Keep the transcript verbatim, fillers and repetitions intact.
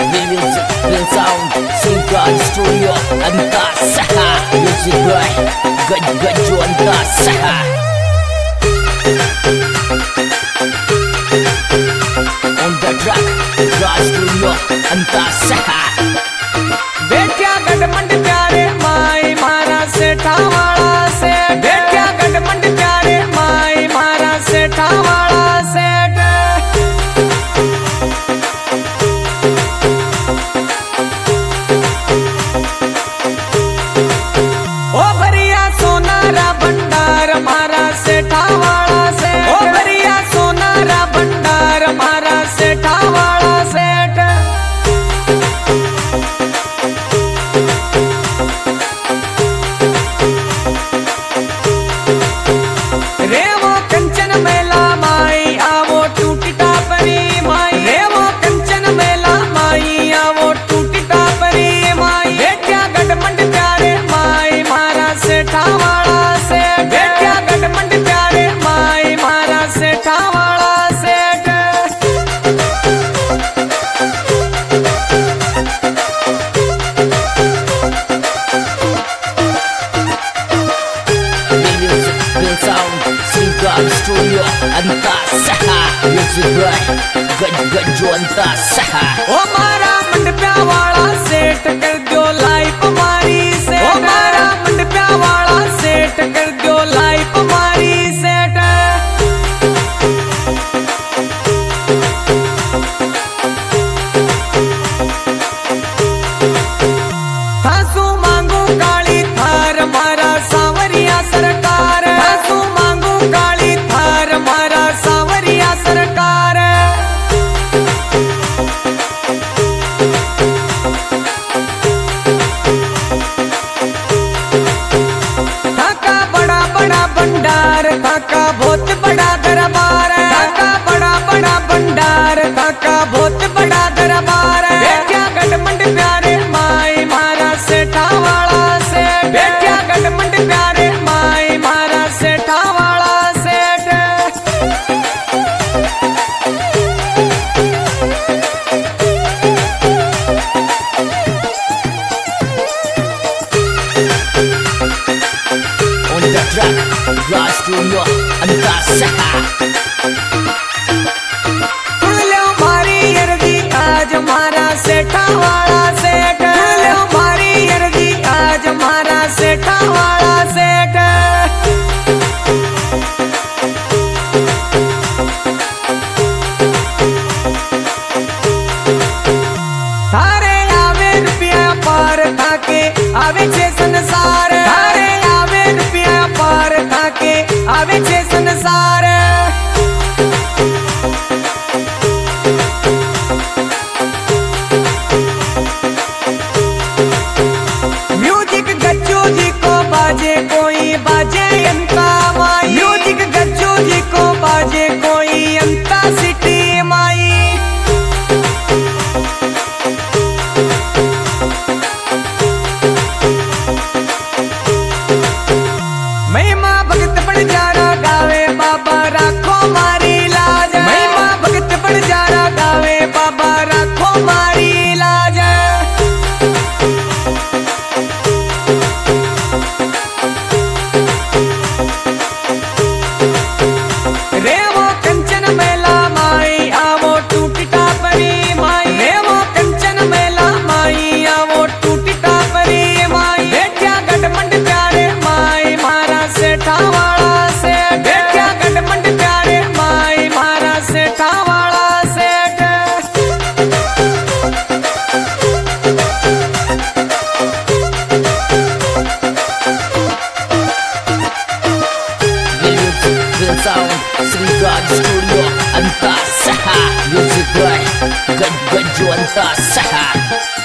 Music, real sound, Singkat Studio, entah sah. Music boy, gaj gaju entah sah. On the track, Singkat Studio, entah sah. बेटिया गठमंड प्यारे माई मारा से ठावाड़ा से बेटिया गठमंड प्यारे माई मारा से ठावाड़ा से ओ भरिया सोनारा भंडार मारा से ठावाड़ा से ओ भरिया सोनारा भंडार मारा से ठावाड़ा से रेवो कंचन मेला माई आवो टूटी टापरी माई रेवो कंचन मेला माई आवो टूटी टापरी माई बेटिया गठमंड प्यारे माई मारा से ठावाड़ा से बेटिया गठमंड प्यारे माई मारा से ठावाड़ा से Singkat Studio, entah sah. Music boy, gaj gaju entah sah. ओ मारा मंडप्या वाला सेट कर दो लाइफ हमारी से ओ मारा मंडप्या वाला सेट कर दो लाइफ हमारी सेट थासू मांगू काली थार मारा सांवरिया सरकार थासू मांगू काली थार मारा सांवरिया सरकार काका बड़ा बड़ा भंडार काका बहुत बड़ा दरबार काका बड़ा बड़ा भंडार काका बहुत बड़ा दरबार बेटिया गठमंड प्यारे माई मारा से ठावाड़ा से बेटिया गठमंड प्यारे माई मारा से ठावाड़ा से On the track, Singkat Studio, entah sah. लो मारी अर्जी आज मारा से ठावाड़ा से लो मारी अर्जी आज मारा से ठावाड़ा से थारे आवे रुपया पार थाके आवे छे संसार थारे आवे रुपया पार थाके आवे छे संसार म्यूजिक गज्जू जी को बाजे कोई बाजे अंता माई म्यूजिक गज्जू जी को बाजे कोई अंता सिटी माई महिमा भगत बड़ जारा गावे बाबा राखो मारी लाज महिमा भगत बड़ जारा गावे बाबा राखो मारी लाज रेवो कंचन मेला माई आवो टूटी टापरी माई रेवो कंचन मेला माई आवो टूटी टापरी माई बेटिया गठमंड प्यारे माई मारा से ठावाड़ा से बेटिया गठमंड प्यारे माई मारा से ठावाड़ा से Music, real sound, Singkat Studio, entah sah. Music boy, gaj gaju entah sah.